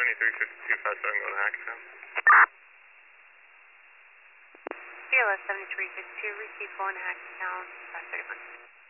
735257 going to Hacktown. CLS 7352, receive going to Hacktown, 531.